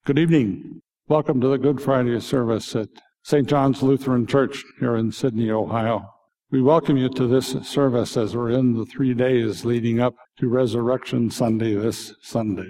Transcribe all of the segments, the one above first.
Good evening. Welcome to the Good Friday service at St. John's Lutheran Church here in Sydney, Ohio. We welcome you to this service as we're in the 3 days leading up to Resurrection Sunday this Sunday.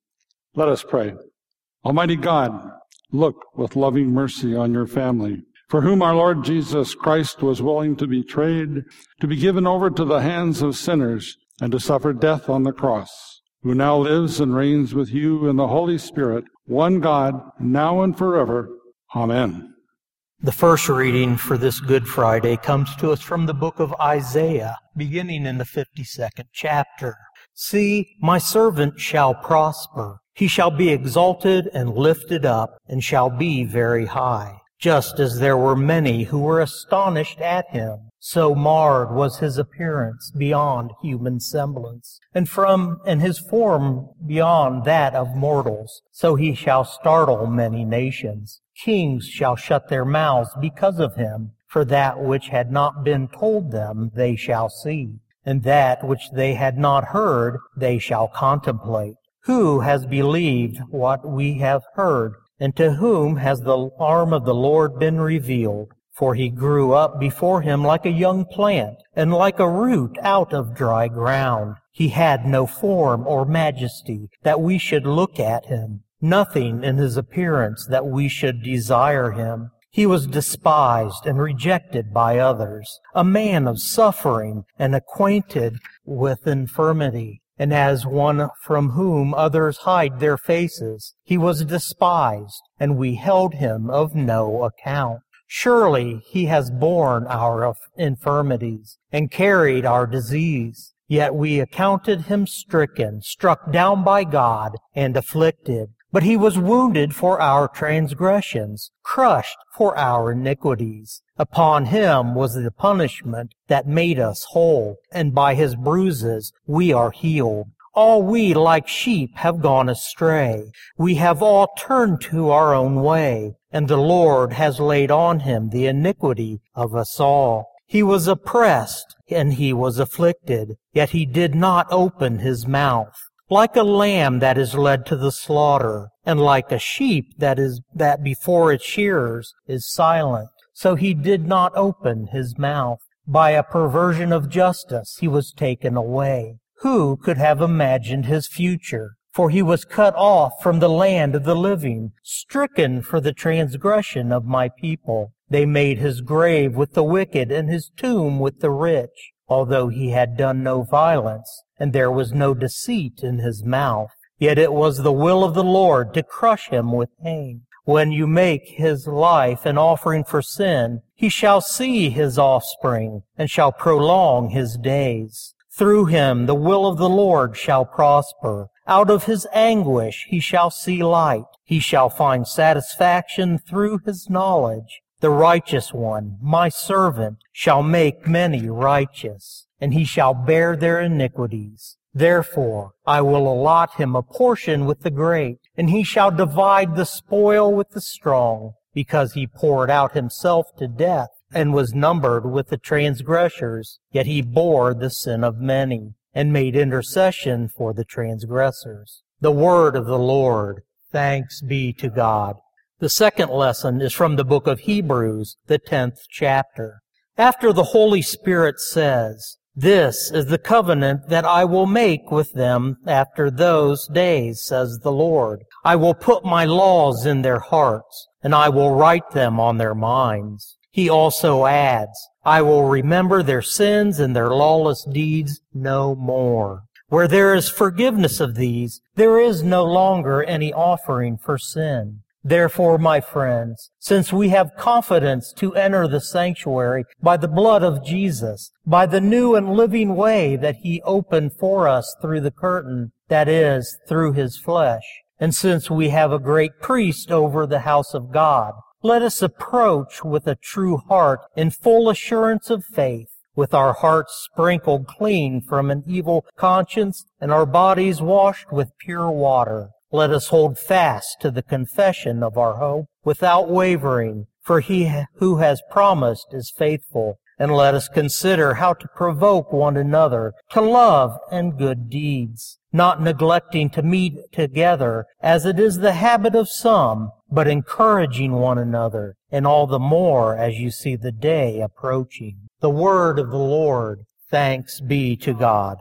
Let us pray. Almighty God, look with loving mercy on your family, for whom our Lord Jesus Christ was willing to be betrayed, to be given over to the hands of sinners, and to suffer death on the cross, who now lives and reigns with you in the Holy Spirit, one God, now and forever. Amen. The first reading for this Good Friday comes to us from the book of Isaiah, beginning in the 52nd chapter. See, my servant shall prosper. He shall be exalted and lifted up, and shall be very high. Just as there were many who were astonished at him, so marred was his appearance beyond human semblance, and his form beyond that of mortals. So he shall startle many nations. Kings shall shut their mouths because of him, for that which had not been told them they shall see, and that which they had not heard they shall contemplate. Who has believed what we have heard? And to whom has the arm of the Lord been revealed? For he grew up before him like a young plant, and like a root out of dry ground. He had no form or majesty that we should look at him, nothing in his appearance that we should desire him. He was despised and rejected by others, a man of suffering and acquainted with infirmity. And as one from whom others hide their faces, he was despised, and we held him of no account. Surely he has borne our infirmities, and carried our disease. Yet we accounted him stricken, struck down by God, and afflicted. But he was wounded for our transgressions, crushed for our iniquities. Upon him was the punishment that made us whole, and by his bruises we are healed. All we like sheep have gone astray. We have all turned to our own way, and the Lord has laid on him the iniquity of us all. He was oppressed, and he was afflicted, yet he did not open his mouth. Like a lamb that is led to the slaughter, and like a sheep that before its shearers is silent, so he did not open his mouth. By a perversion of justice he was taken away. Who could have imagined his future? For he was cut off from the land of the living, stricken for the transgression of my people. They made his grave with the wicked, and his tomb with the rich, although he had done no violence, and there was no deceit in his mouth. Yet it was the will of the Lord to crush him with pain. When you make his life an offering for sin, he shall see his offspring, and shall prolong his days. Through him the will of the Lord shall prosper. Out of his anguish he shall see light. He shall find satisfaction through his knowledge. The righteous one, my servant, shall make many righteous, and he shall bear their iniquities. Therefore I will allot him a portion with the great, and he shall divide the spoil with the strong, because he poured out himself to death, and was numbered with the transgressors. Yet he bore the sin of many, and made intercession for the transgressors. The word of the Lord. Thanks be to God. The second lesson is from the book of Hebrews, the 10th chapter. After the Holy Spirit says, "This is the covenant that I will make with them after those days, says the Lord. I will put my laws in their hearts, and I will write them on their minds." He also adds, "I will remember their sins and their lawless deeds no more." Where there is forgiveness of these, there is no longer any offering for sin. Therefore, my friends, since we have confidence to enter the sanctuary by the blood of Jesus, by the new and living way that he opened for us through the curtain, that is, through his flesh, and since we have a great priest over the house of God, let us approach with a true heart in full assurance of faith, with our hearts sprinkled clean from an evil conscience and our bodies washed with pure water. Let us hold fast to the confession of our hope without wavering, for he who has promised is faithful. And let us consider how to provoke one another to love and good deeds, not neglecting to meet together, as it is the habit of some, but encouraging one another, and all the more as you see the day approaching. The word of the Lord. Thanks be to God.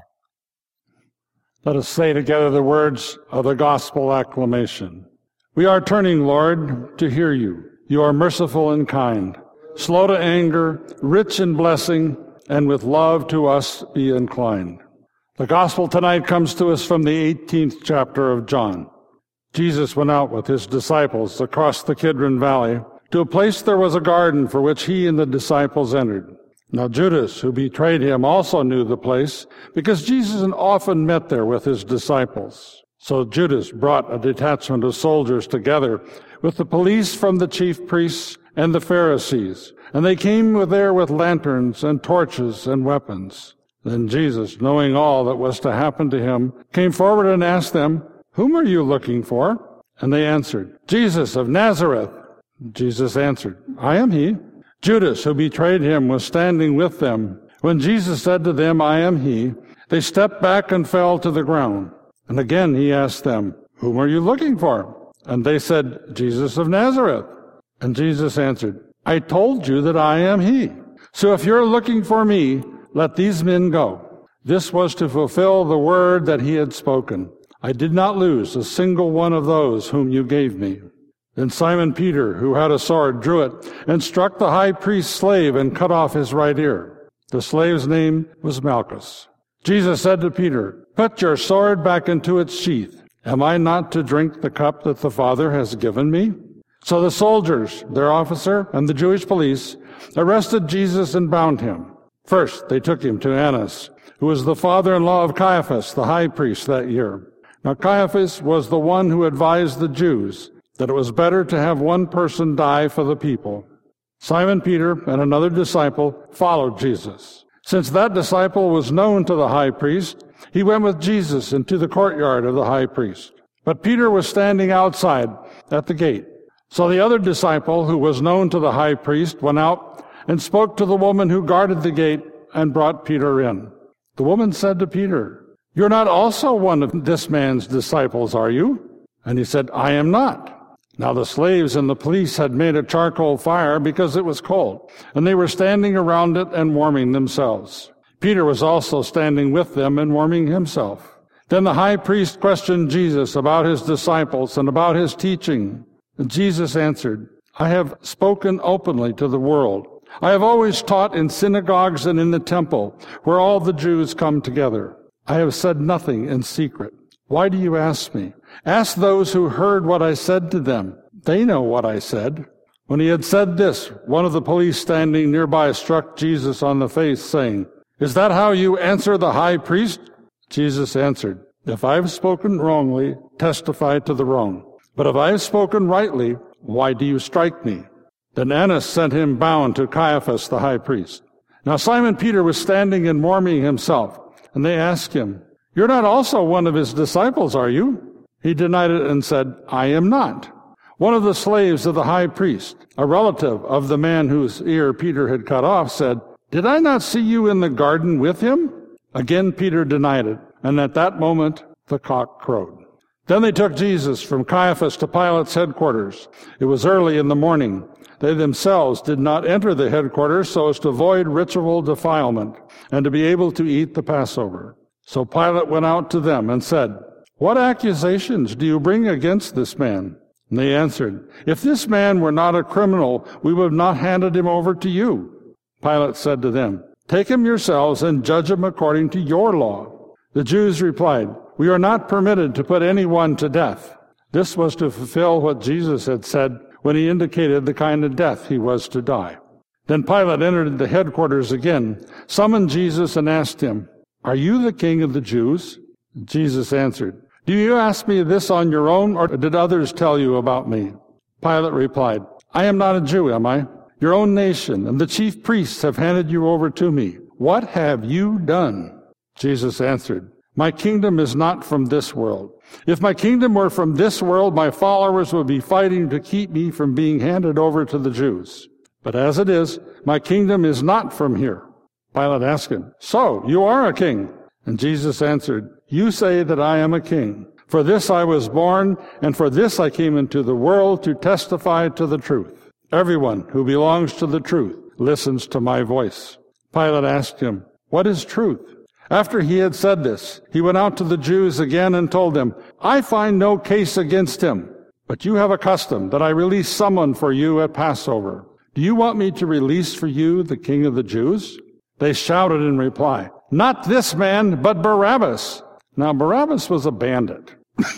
Let us say together the words of the gospel acclamation. We are turning, Lord, to hear you. You are merciful and kind, slow to anger, rich in blessing, and with love to us be inclined. The gospel tonight comes to us from the 18th chapter of John. Jesus went out with his disciples across the Kidron Valley to a place there was a garden for which he and the disciples entered. Now Judas, who betrayed him, also knew the place because Jesus often met there with his disciples. So Judas brought a detachment of soldiers together with the police from the chief priests and the Pharisees, and they came there with lanterns and torches and weapons. Then Jesus, knowing all that was to happen to him, came forward and asked them, "Whom are you looking for?" And they answered, "Jesus of Nazareth." Jesus answered, "I am he." Judas, who betrayed him, was standing with them. When Jesus said to them, "I am he," they stepped back and fell to the ground. And again he asked them, "Whom are you looking for?" And they said, "Jesus of Nazareth." And Jesus answered, "I told you that I am he. So if you're looking for me, let these men go." This was to fulfill the word that he had spoken. "I did not lose a single one of those whom you gave me." Then Simon Peter, who had a sword, drew it and struck the high priest's slave and cut off his right ear. The slave's name was Malchus. Jesus said to Peter, "Put your sword back into its sheath. Am I not to drink the cup that the Father has given me?" So the soldiers, their officer, and the Jewish police arrested Jesus and bound him. First, they took him to Annas, who was the father-in-law of Caiaphas, the high priest that year. Now Caiaphas was the one who advised the Jews that it was better to have one person die for the people. Simon Peter and another disciple followed Jesus. Since that disciple was known to the high priest, he went with Jesus into the courtyard of the high priest. But Peter was standing outside at the gate. So the other disciple, who was known to the high priest, went out and spoke to the woman who guarded the gate and brought Peter in. The woman said to Peter, "You're not also one of this man's disciples, are you?" And he said, "I am not." Now the slaves and the police had made a charcoal fire because it was cold, and they were standing around it and warming themselves. Peter was also standing with them and warming himself. Then the high priest questioned Jesus about his disciples and about his teaching. And Jesus answered, "I have spoken openly to the world. I have always taught in synagogues and in the temple, where all the Jews come together. I have said nothing in secret. Why do you ask me? Ask those who heard what I said to them. They know what I said." When he had said this, one of the police standing nearby struck Jesus on the face, saying, "Is that how you answer the high priest?" Jesus answered, "If I have spoken wrongly, testify to the wrong. But if I have spoken rightly, why do you strike me?" Then Annas sent him bound to Caiaphas the high priest. Now Simon Peter was standing and warming himself, and they asked him, "You're not also one of his disciples, are you?" He denied it and said, "I am not." One of the slaves of the high priest, a relative of the man whose ear Peter had cut off, said, "Did I not see you in the garden with him?" Again Peter denied it, and at that moment the cock crowed. Then they took Jesus from Caiaphas to Pilate's headquarters. It was early in the morning. They themselves did not enter the headquarters so as to avoid ritual defilement and to be able to eat the Passover. So Pilate went out to them and said, "What accusations do you bring against this man?" And they answered, "If this man were not a criminal, we would have not handed him over to you." Pilate said to them, "Take him yourselves and judge him according to your law." The Jews replied, "We are not permitted to put anyone to death." This was to fulfill what Jesus had said when he indicated the kind of death he was to die. Then Pilate entered the headquarters again, summoned Jesus, and asked him, "Are you the king of the Jews?" Jesus answered, "Do you ask me this on your own, or did others tell you about me?" Pilate replied, "I am not a Jew, am I? Your own nation and the chief priests have handed you over to me. What have you done?" Jesus answered, "My kingdom is not from this world. If my kingdom were from this world, my followers would be fighting to keep me from being handed over to the Jews. But as it is, my kingdom is not from here." Pilate asked him, "So, you are a king?" And Jesus answered, "You say that I am a king. For this I was born, and for this I came into the world, to testify to the truth. Everyone who belongs to the truth listens to my voice." Pilate asked him, "What is truth?" After he had said this, he went out to the Jews again and told them, "I find no case against him, but you have a custom that I release someone for you at Passover. Do you want me to release for you the King of the Jews?" They shouted in reply, "Not this man, but Barabbas." Now Barabbas was a bandit.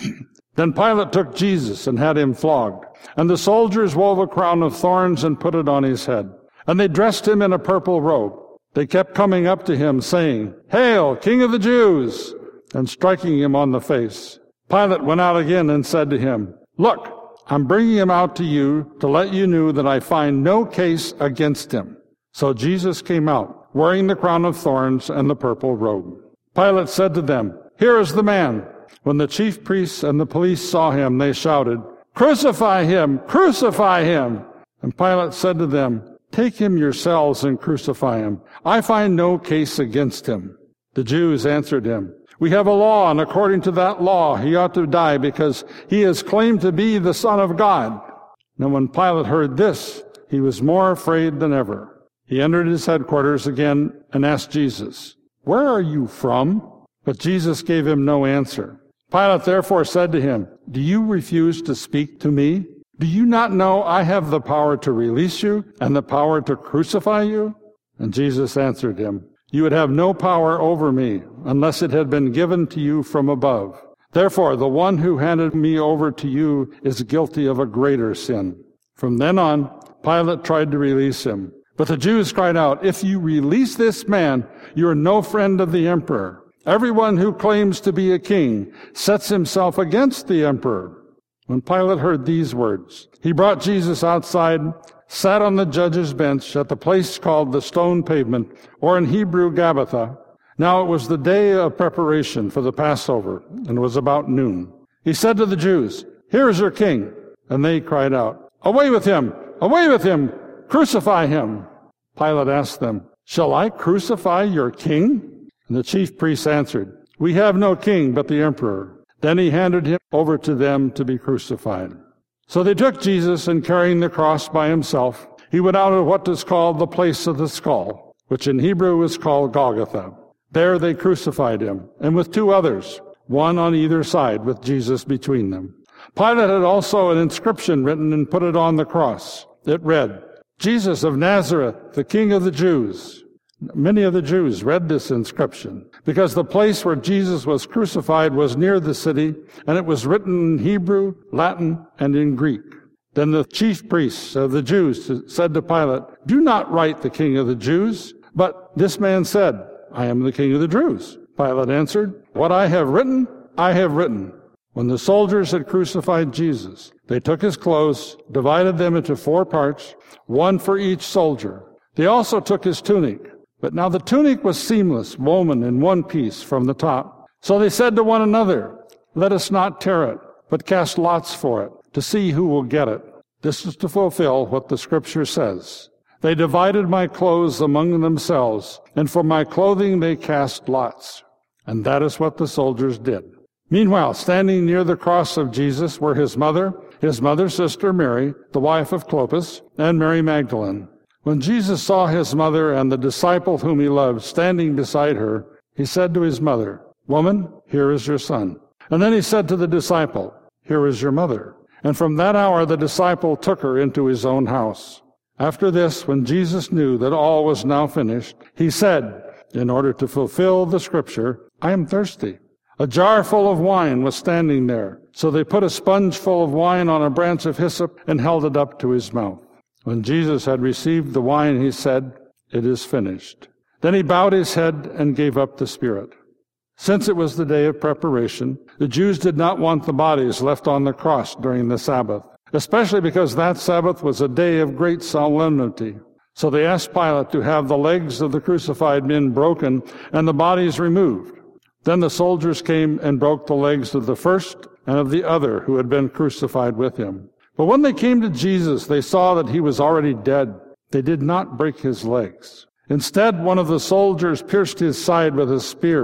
Then Pilate took Jesus and had him flogged. And the soldiers wove a crown of thorns and put it on his head. And they dressed him in a purple robe. They kept coming up to him, saying, "Hail, King of the Jews!" and striking him on the face. Pilate went out again and said to him, "Look, I'm bringing him out to you to let you know that I find no case against him." So Jesus came out, wearing the crown of thorns and the purple robe. Pilate said to them, "Here is the man." When the chief priests and the police saw him, they shouted, "Crucify him! Crucify him!" And Pilate said to them, "Take him yourselves and crucify him. I find no case against him." The Jews answered him, "We have a law, and according to that law he ought to die because he has claimed to be the Son of God." Now when Pilate heard this, he was more afraid than ever. He entered his headquarters again and asked Jesus, "Where are you from?" But Jesus gave him no answer. Pilate therefore said to him, "Do you refuse to speak to me? Do you not know I have the power to release you and the power to crucify you?" And Jesus answered him, "You would have no power over me unless it had been given to you from above. Therefore, the one who handed me over to you is guilty of a greater sin." From then on, Pilate tried to release him. But the Jews cried out, "If you release this man, you are no friend of the emperor. Everyone who claims to be a king sets himself against the emperor." When Pilate heard these words, he brought Jesus outside, sat on the judge's bench at the place called the Stone Pavement, or in Hebrew, Gabbatha. Now it was the day of preparation for the Passover, and it was about noon. He said to the Jews, "Here is your king." And they cried out, "Away with him! Away with him! Crucify him!" Pilate asked them, "Shall I crucify your king?" And the chief priests answered, "We have no king but the emperor." Then he handed him over to them to be crucified. So they took Jesus, and carrying the cross by himself, he went out of what is called the place of the skull, which in Hebrew is called Golgotha. There they crucified him, and with two others, one on either side, with Jesus between them. Pilate had also an inscription written and put it on the cross. It read, "Jesus of Nazareth, the King of the Jews." Many of the Jews read this inscription because the place where Jesus was crucified was near the city, and it was written in Hebrew, Latin, and in Greek. Then the chief priests of the Jews said to Pilate, "Do not write the King of the Jews." But this man said, "I am the King of the Jews." Pilate answered, "What I have written, I have written." When the soldiers had crucified Jesus, they took his clothes, divided them into 4 parts, one for each soldier. They also took his tunic. But now the tunic was seamless, woven in one piece from the top. So they said to one another, "Let us not tear it, but cast lots for it, to see who will get it." This is to fulfill what the scripture says. "They divided my clothes among themselves, and for my clothing they cast lots." And that is what the soldiers did. Meanwhile, standing near the cross of Jesus were his mother's sister Mary, the wife of Clopas, and Mary Magdalene. When Jesus saw his mother and the disciple whom he loved standing beside her, he said to his mother, "Woman, here is your son." And then he said to the disciple, "Here is your mother." And from that hour the disciple took her into his own house. After this, when Jesus knew that all was now finished, he said, in order to fulfill the scripture, "I am thirsty." A jar full of wine was standing there. So they put a sponge full of wine on a branch of hyssop and held it up to his mouth. When Jesus had received the wine, he said, "It is finished." Then he bowed his head and gave up the spirit. Since it was the day of preparation, the Jews did not want the bodies left on the cross during the Sabbath, especially because that Sabbath was a day of great solemnity. So they asked Pilate to have the legs of the crucified men broken and the bodies removed. Then the soldiers came and broke the legs of the first and of the other who had been crucified with him. But when they came to Jesus, they saw that he was already dead. They did not break his legs. Instead, one of the soldiers pierced his side with a spear,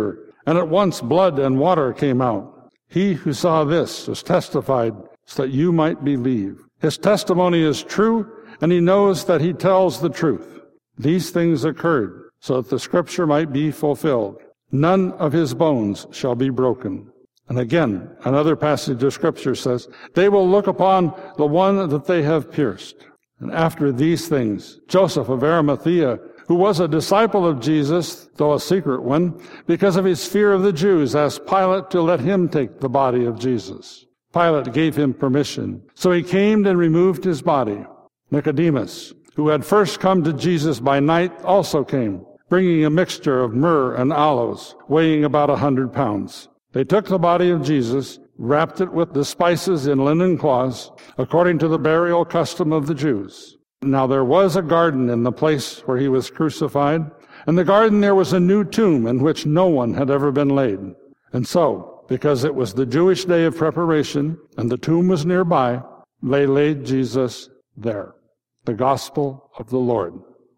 and at once blood and water came out. He who saw this has testified so that you might believe. His testimony is true, and he knows that he tells the truth. These things occurred so that the scripture might be fulfilled. None of his bones shall be broken. And again, another passage of scripture says, they will look upon the one that they have pierced. And after these things, Joseph of Arimathea, who was a disciple of Jesus, though a secret one, because of his fear of the Jews, asked Pilate to let him take the body of Jesus. Pilate gave him permission. So he came and removed his body. Nicodemus, who had first come to Jesus by night, also came, bringing a mixture of myrrh and aloes, weighing about 100 pounds. They took the body of Jesus, wrapped it with the spices in linen cloths, according to the burial custom of the Jews. Now there was a garden in the place where he was crucified. In the garden there was a new tomb in which no one had ever been laid. And so, because it was the Jewish day of preparation, and the tomb was nearby, they laid Jesus there. The Gospel of the Lord.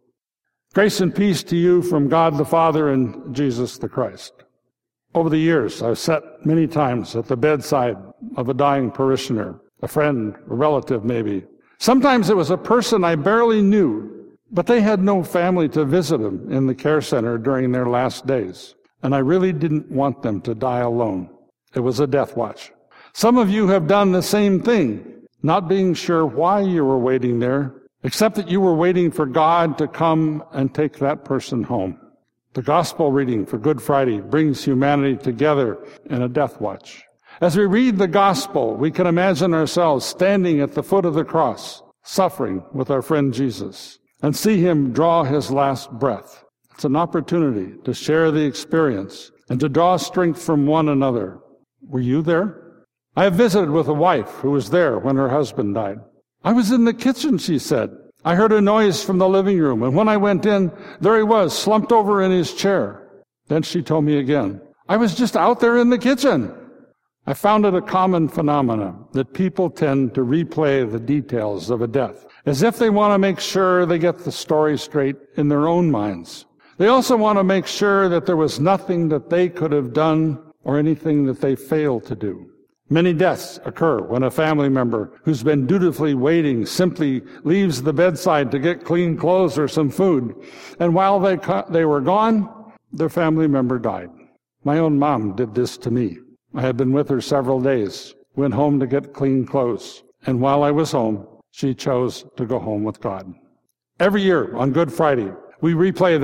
Grace and peace to you from God the Father and Jesus the Christ. Over the years, I've sat many times at the bedside of a dying parishioner, a friend, a relative maybe. Sometimes it was a person I barely knew, but they had no family to visit them in the care center during their last days. And I really didn't want them to die alone. It was a death watch. Some of you have done the same thing, not being sure why you were waiting there, except that you were waiting for God to come and take that person home. The gospel reading for Good Friday brings humanity together in a death watch. As we read the gospel, we can imagine ourselves standing at the foot of the cross, suffering with our friend Jesus, and see him draw his last breath. It's an opportunity to share the experience and to draw strength from one another. Were you there? I have visited with a wife who was there when her husband died. I was in the kitchen, she said. I heard a noise from the living room, and when I went in, there he was, slumped over in his chair. Then she told me again, I was just out there in the kitchen. I found it a common phenomenon that people tend to replay the details of a death, as if they want to make sure they get the story straight in their own minds. They also want to make sure that there was nothing that they could have done or anything that they failed to do. Many deaths occur when a family member who's been dutifully waiting simply leaves the bedside to get clean clothes or some food. And while they were gone, their family member died. My own mom did this to me. I had been with her several days, went home to get clean clothes. And while I was home, she chose to go home with God. Every year on Good Friday, we replay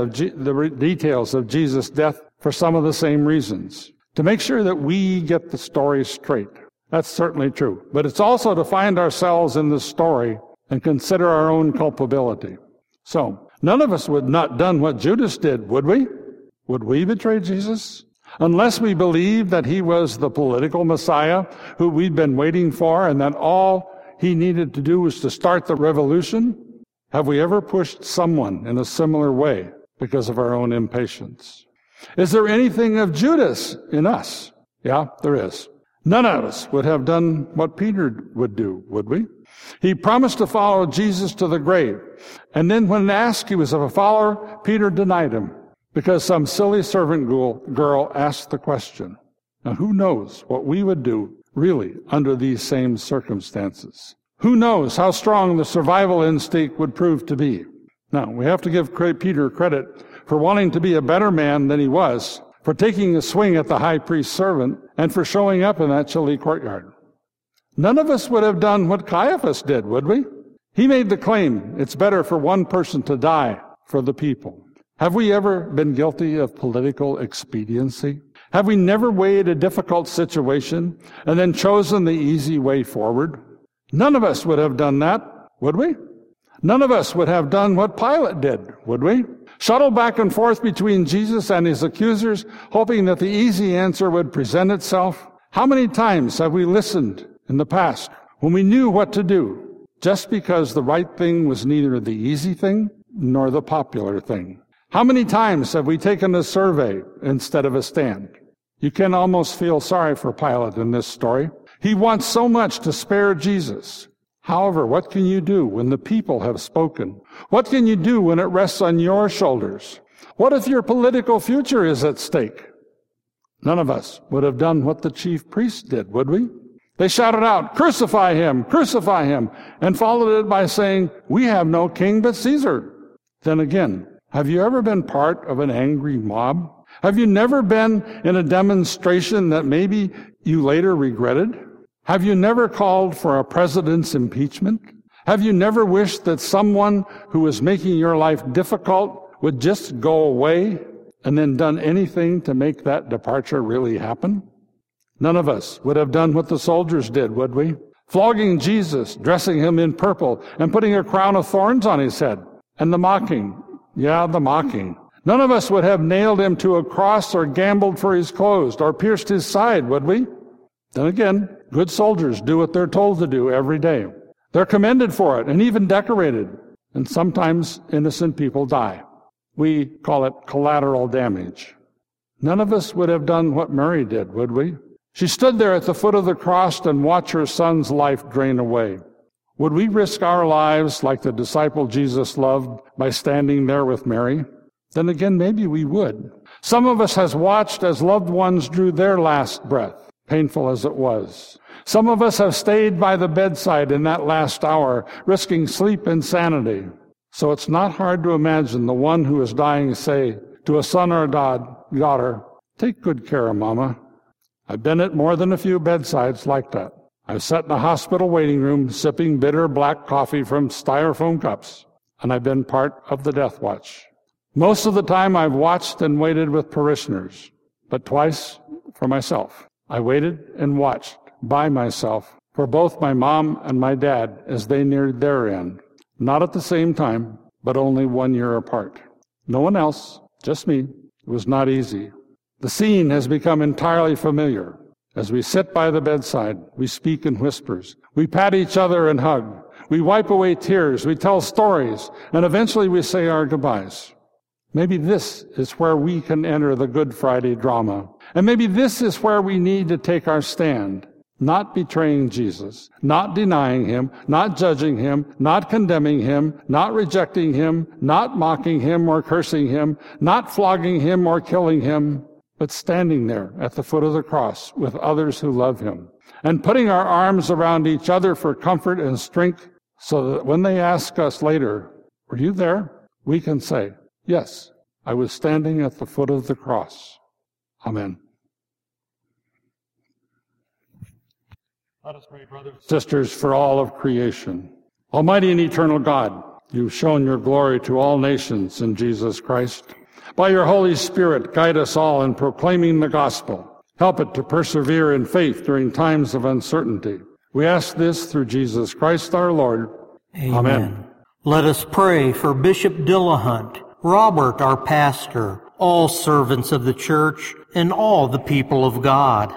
the details of Jesus' death for some of the same reasons. To make sure that we get the story straight. That's certainly true. But it's also to find ourselves in the story and consider our own culpability. So, none of us would not done what Judas did, would we? Would we betray Jesus? Unless we believed that he was the political Messiah who we'd been waiting for and that all he needed to do was to start the revolution? Have we ever pushed someone in a similar way because of our own impatience? Is there anything of Judas in us? Yeah, there is. None of us would have done what Peter would do, would we? He promised to follow Jesus to the grave. And then when asked he was a follower, Peter denied him because some silly servant girl asked the question. Now, who knows what we would do really under these same circumstances? Who knows how strong the survival instinct would prove to be? Now, we have to give Peter credit for wanting to be a better man than he was, for taking a swing at the high priest's servant, and for showing up in that chilly courtyard. None of us would have done what Caiaphas did, would we? He made the claim, it's better for one person to die for the people. Have we ever been guilty of political expediency? Have we never weighed a difficult situation and then chosen the easy way forward? None of us would have done that, would we? None of us would have done what Pilate did, would we? Shuttle back and forth between Jesus and his accusers, hoping that the easy answer would present itself. How many times have we listened in the past when we knew what to do, just because the right thing was neither the easy thing nor the popular thing? How many times have we taken a survey instead of a stand? You can almost feel sorry for Pilate in this story. He wants so much to spare Jesus. However, what can you do when the people have spoken? What can you do when it rests on your shoulders? What if your political future is at stake? None of us would have done what the chief priests did, would we? They shouted out, crucify him, and followed it by saying, we have no king but Caesar. Then again, have you ever been part of an angry mob? Have you never been in a demonstration that maybe you later regretted? Have you never called for a president's impeachment? Have you never wished that someone who was making your life difficult would just go away and then done anything to make that departure really happen? None of us would have done what the soldiers did, would we? Flogging Jesus, dressing him in purple, and putting a crown of thorns on his head. And the mocking. Yeah, the mocking. None of us would have nailed him to a cross or gambled for his clothes or pierced his side, would we? Then again, good soldiers do what they're told to do every day. They're commended for it and even decorated. And sometimes innocent people die. We call it collateral damage. None of us would have done what Mary did, would we? She stood there at the foot of the cross and watched her son's life drain away. Would we risk our lives like the disciple Jesus loved by standing there with Mary? Then again, maybe we would. Some of us has watched as loved ones drew their last breath, painful as it was. Some of us have stayed by the bedside in that last hour, risking sleep and sanity. So it's not hard to imagine the one who is dying say to a son or a daughter, take good care of Mama. I've been at more than a few bedsides like that. I've sat in a hospital waiting room sipping bitter black coffee from styrofoam cups, and I've been part of the death watch. Most of the time I've watched and waited with parishioners, but twice for myself. I waited and watched by myself for both my mom and my dad as they neared their end. Not at the same time, but only 1 year apart. No one else, just me. It was not easy. The scene has become entirely familiar. As we sit by the bedside, we speak in whispers. We pat each other and hug. We wipe away tears. We tell stories. And eventually we say our goodbyes. Maybe this is where we can enter the Good Friday drama. And maybe this is where we need to take our stand. Not betraying Jesus, not denying him, not judging him, not condemning him, not rejecting him, not mocking him or cursing him, not flogging him or killing him, but standing there at the foot of the cross with others who love him and putting our arms around each other for comfort and strength so that when they ask us later, were you there? We can say, yes, I was standing at the foot of the cross. Amen. Let us pray, brothers and sisters, for all of creation. Almighty and eternal God, you've shown your glory to all nations in Jesus Christ. By your Holy Spirit, guide us all in proclaiming the gospel. Help it to persevere in faith during times of uncertainty. We ask this through Jesus Christ our Lord. Amen. Let us pray for Bishop Dillahunt, Robert, our pastor, all servants of the church, and all the people of God.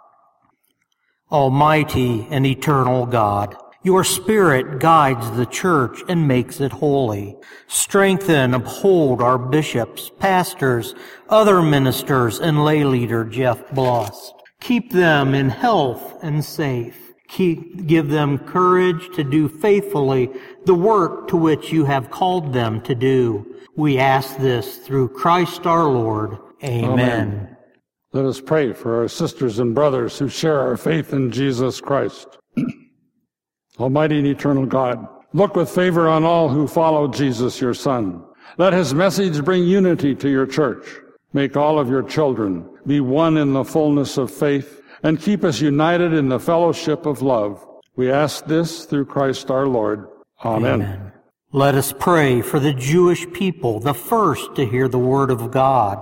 Almighty and eternal God, your Spirit guides the church and makes it holy. Strengthen, uphold our bishops, pastors, other ministers, and lay leader Jeff Bloss. Keep them in health and safe. Give them courage to do faithfully the work to which you have called them to do. We ask this through Christ our Lord. Amen. Let us pray for our sisters and brothers who share our faith in Jesus Christ. Almighty and eternal God, look with favor on all who follow Jesus, your Son. Let his message bring unity to your church. Make all of your children be one in the fullness of faith and keep us united in the fellowship of love. We ask this through Christ our Lord. Amen. Amen. Let us pray for the Jewish people, the first to hear the word of God.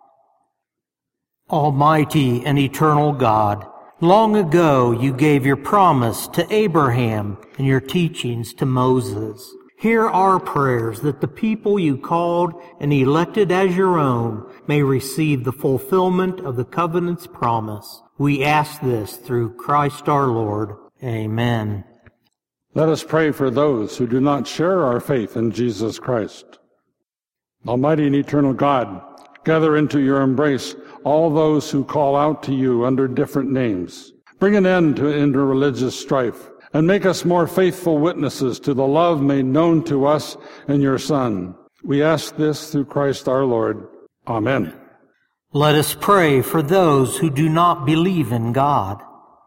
Almighty and eternal God, long ago you gave your promise to Abraham and your teachings to Moses. Hear our prayers that the people you called and elected as your own may receive the fulfillment of the covenant's promise. We ask this through Christ our Lord. Amen. Let us pray for those who do not share our faith in Jesus Christ. Almighty and eternal God, gather into your embrace all those who call out to you under different names. Bring an end to interreligious strife and make us more faithful witnesses to the love made known to us in your Son. We ask this through Christ our Lord. Amen. Let us pray for those who do not believe in God.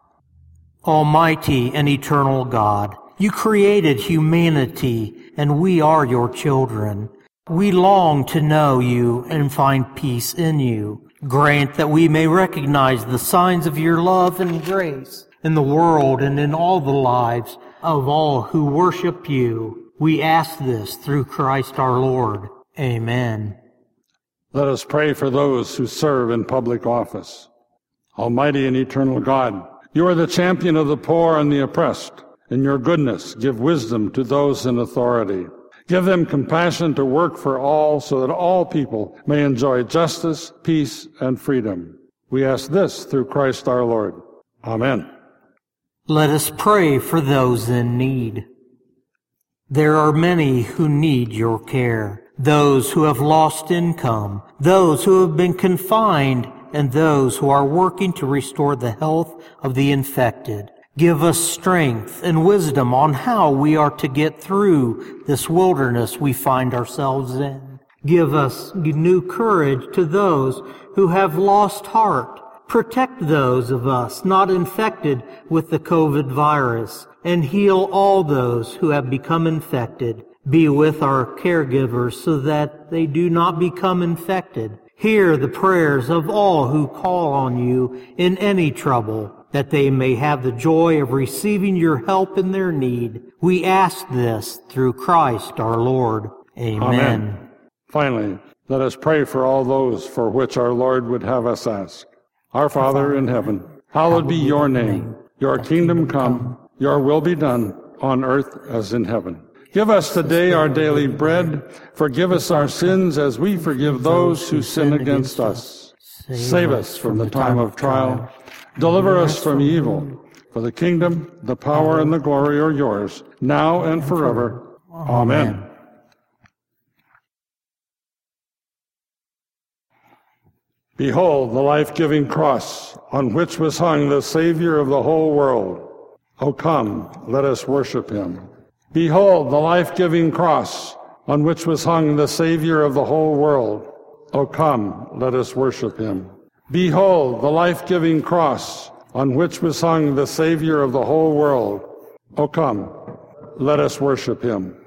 Almighty and eternal God, you created humanity, and we are your children. We long to know you and find peace in you. Grant that we may recognize the signs of your love and grace in the world and in all the lives of all who worship you. We ask this through Christ our Lord. Amen. Let us pray for those who serve in public office. Almighty and eternal God, you are the champion of the poor and the oppressed. In your goodness, give wisdom to those in authority. Give them compassion to work for all so that all people may enjoy justice, peace, and freedom. We ask this through Christ our Lord. Amen. Let us pray for those in need. There are many who need your care. Those who have lost income, those who have been confined, and those who are working to restore the health of the infected. Give us strength and wisdom on how we are to get through this wilderness we find ourselves in. Give us new courage to those who have lost heart. Protect those of us not infected with the COVID virus, and heal all those who have become infected. Be with our caregivers so that they do not become infected. Hear the prayers of all who call on you in any trouble, that they may have the joy of receiving your help in their need. We ask this through Christ our Lord. Amen. Finally, let us pray for all those for which our Lord would have us ask. Our Father in heaven, hallowed be your name. Your kingdom come, your will be done on earth as in heaven. Give us today our daily bread. Forgive us our sins as we forgive those who sin against us. Save us from the time of trial. Deliver us from evil. For the kingdom, the power, and the glory are yours, now and forever. Amen. Behold the life-giving cross on which was hung the Savior of the whole world. O come, let us worship him. Behold the life-giving cross on which was hung the Savior of the whole world. O come, let us worship him. Behold the life-giving cross on which was hung the Savior of the whole world. O come, let us worship him.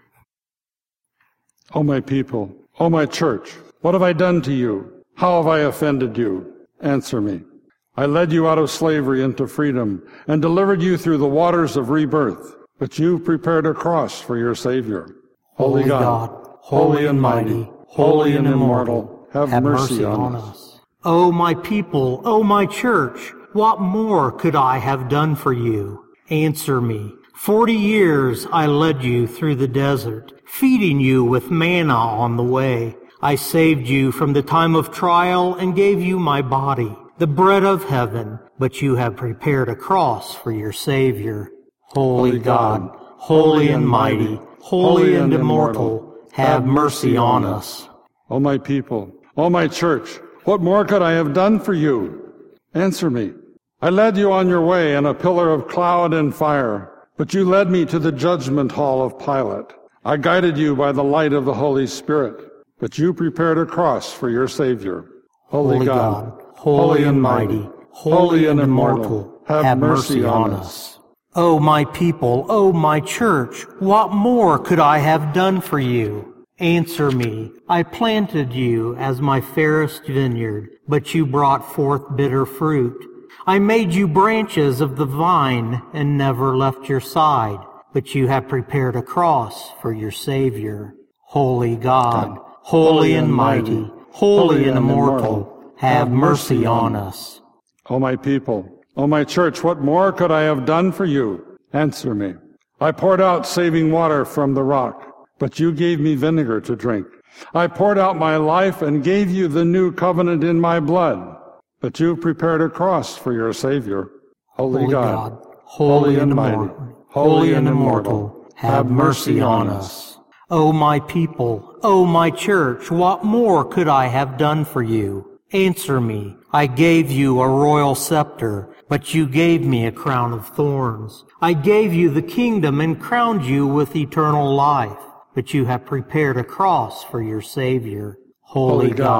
O my people, O my church, what have I done to you? How have I offended you? Answer me. I led you out of slavery into freedom and delivered you through the waters of rebirth. But you prepared a cross for your Savior. Holy God, holy and mighty, holy and immortal, have mercy on us. O my people, O my church, what more could I have done for you? Answer me. 40 years I led you through the desert, feeding you with manna on the way. I saved you from the time of trial and gave you my body, the bread of heaven, but you have prepared a cross for your Savior. Holy God, holy and mighty, holy and immortal, have mercy on us. O my people, O my church, what more could I have done for you? Answer me. I led you on your way in a pillar of cloud and fire, but you led me to the judgment hall of Pilate. I guided you by the light of the Holy Spirit, but you prepared a cross for your Savior. Holy God, holy and mighty, holy and immortal, have mercy on us. O my people, O my church, what more could I have done for you? Answer me. I planted you as my fairest vineyard, but you brought forth bitter fruit. I made you branches of the vine and never left your side, but you have prepared a cross for your Savior. Holy God, holy and mighty, holy and immortal, have mercy on us. O my people, O my church, what more could I have done for you? Answer me. I poured out saving water from the rock, but you gave me vinegar to drink. I poured out my life and gave you the new covenant in my blood, but you prepared a cross for your Savior. Holy God, holy and mighty, holy and immortal, have mercy on us. O my people, O my church, what more could I have done for you? Answer me. I gave you a royal scepter, but you gave me a crown of thorns. I gave you the kingdom and crowned you with eternal life, but you have prepared a cross for your Savior. Holy God,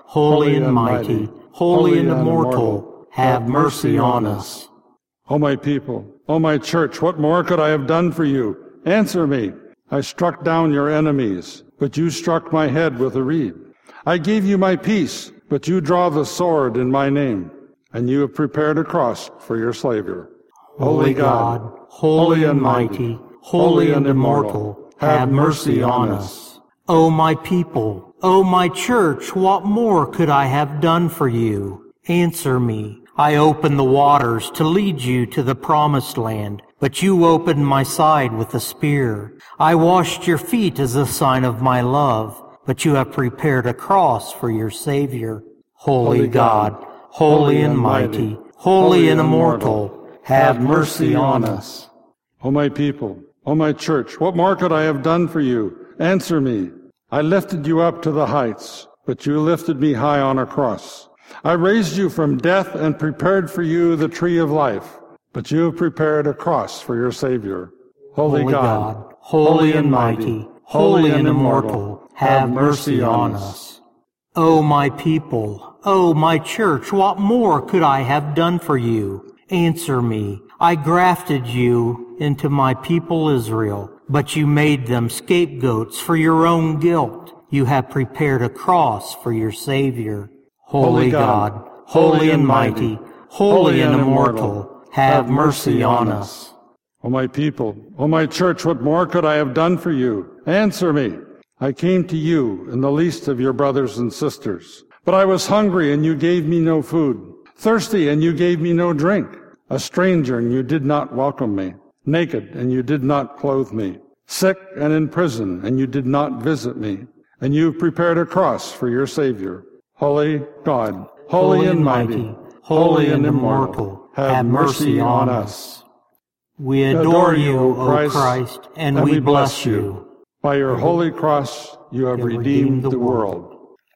holy and mighty, holy and immortal, have mercy on us. O my people, O my church, what more could I have done for you? Answer me. I struck down your enemies, but you struck my head with a reed. I gave you my peace, but you draw the sword in my name, and you have prepared a cross for your Savior. Holy God, holy and mighty, holy and immortal, have mercy on us. O my people, O my church, what more could I have done for you? Answer me. I opened the waters to lead you to the promised land, but you opened my side with a spear. I washed your feet as a sign of my love, but you have prepared a cross for your Savior. Holy God, holy and mighty, holy and immortal, have mercy on us. O my people, O my church, what more could I have done for you? Answer me. I lifted you up to the heights, but you lifted me high on a cross. I raised you from death and prepared for you the tree of life, but you have prepared a cross for your Savior. Holy God, holy and mighty, holy and immortal, have mercy on us. O my people, O my church, what more could I have done for you? Answer me. I grafted you into my people Israel, but you made them scapegoats for your own guilt. You have prepared a cross for your Savior. Holy God, holy and mighty, holy and immortal, have mercy on us. O my people, O my church, what more could I have done for you? Answer me. I came to you in the least of your brothers and sisters. But I was hungry, and you gave me no food. Thirsty, and you gave me no drink. A stranger, and you did not welcome me. Naked, and you did not clothe me. Sick and in prison, and you did not visit me. And you have prepared a cross for your Savior. Holy God, holy and mighty, holy and immortal, have mercy on us. We adore you, O Christ, and we bless you. By your holy cross, you have redeemed the world.